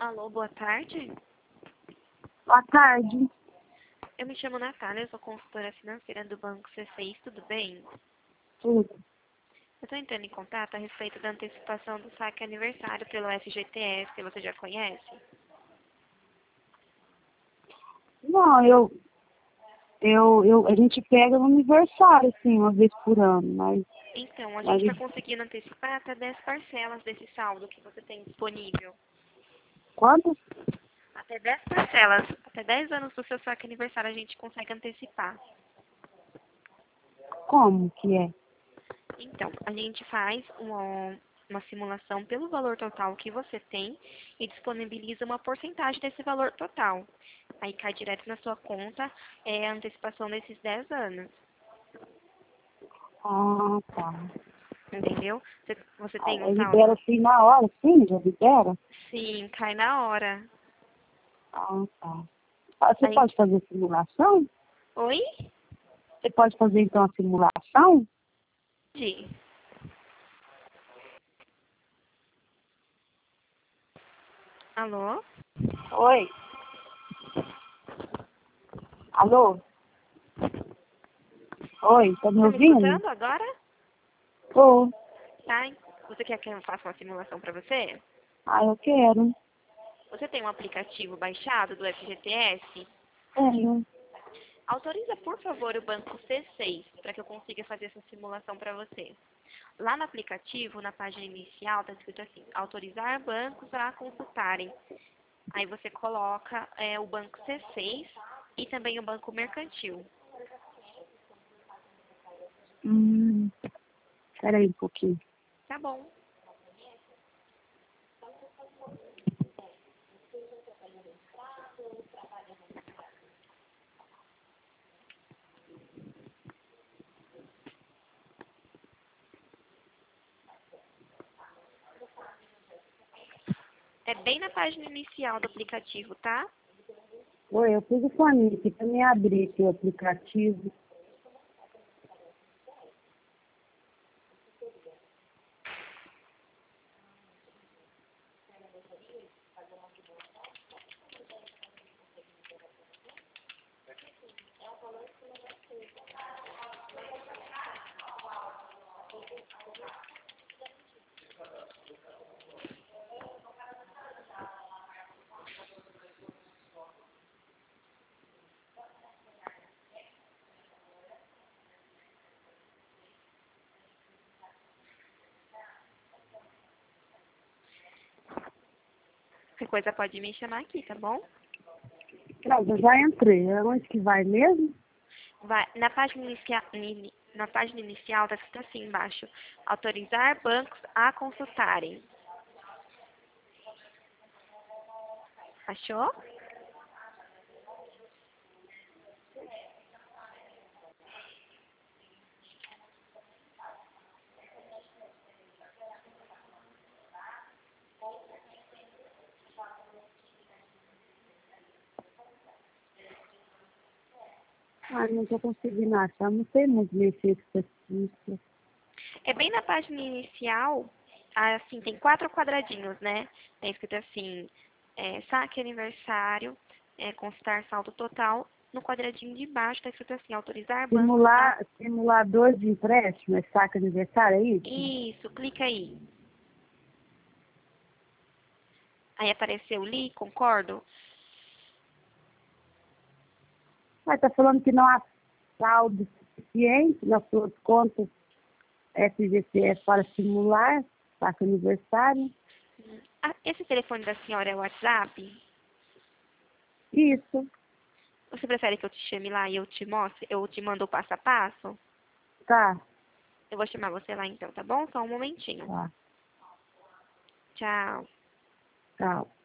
Alô, boa tarde. Boa tarde. Eu me chamo Natália, eu sou consultora financeira do Banco C6, tudo bem? Tudo. Eu estou entrando em contato a respeito da antecipação do saque aniversário pelo FGTS, que você já conhece. Não, a gente pega no aniversário, assim, uma vez por ano, Então, a mas gente está conseguindo antecipar até 10 parcelas desse saldo que você tem disponível. quanto? Até 10 parcelas, até 10 anos do seu saque aniversário a gente consegue antecipar. Como que é? Então, a gente faz uma simulação pelo valor total que você tem e disponibiliza uma porcentagem desse valor total. Aí cai direto na sua conta a antecipação desses 10 anos, Ah, tá. entendeu? Você tem um Aí libera saldo? assim na hora, sim, já libera? Sim, cai na hora. Ah, tá. Ah, você Aí, pode fazer simulação? oi? Você pode fazer, então, a simulação? Di. Alô? Oi. Alô? Oi, tá me Tá me ouvindo? escutando agora? Tô. Tá. Você quer que eu faça uma simulação para você? Ah, eu quero. Você tem um aplicativo baixado do FGTS? Tenho. Autoriza, por favor, o banco C6 para que eu consiga fazer essa simulação para você. Lá no aplicativo, na página inicial, está escrito assim, autorizar bancos a consultarem. Aí você coloca o banco C6 e também o banco mercantil. Hum, Peraí um pouquinho. Tá bom. É bem na página inicial do aplicativo, tá? Oi, eu fiz o fone aqui pra me abrir aqui o aplicativo. Qualquer coisa pode me chamar aqui, tá bom? Pronto, eu já entrei. Onde que vai mesmo? Vai, na página inicial está escrito assim embaixo, autorizar bancos a consultarem. Achou? Ah, não estou conseguindo achar. Não sei muito mexer com essa ficha. É bem na página inicial, assim, tem 4 quadradinhos, né? Tem escrito assim, saque aniversário, consultar saldo total. No quadradinho de baixo está escrito assim, autorizar bancos a... Simulador de empréstimo, é saca aniversário, é isso? Isso, clica aí. Aí apareceu li, concordo? Mas tá falando que não há saldo suficiente nas suas contas FGTS para simular saca aniversário. Ah, esse telefone da senhora é o WhatsApp? Isso, Você prefere que eu te chame lá e eu te mostre? Eu te mando o passo a passo? tá, Eu vou chamar você lá então, tá bom? Só um momentinho. tá, Tchau. tá.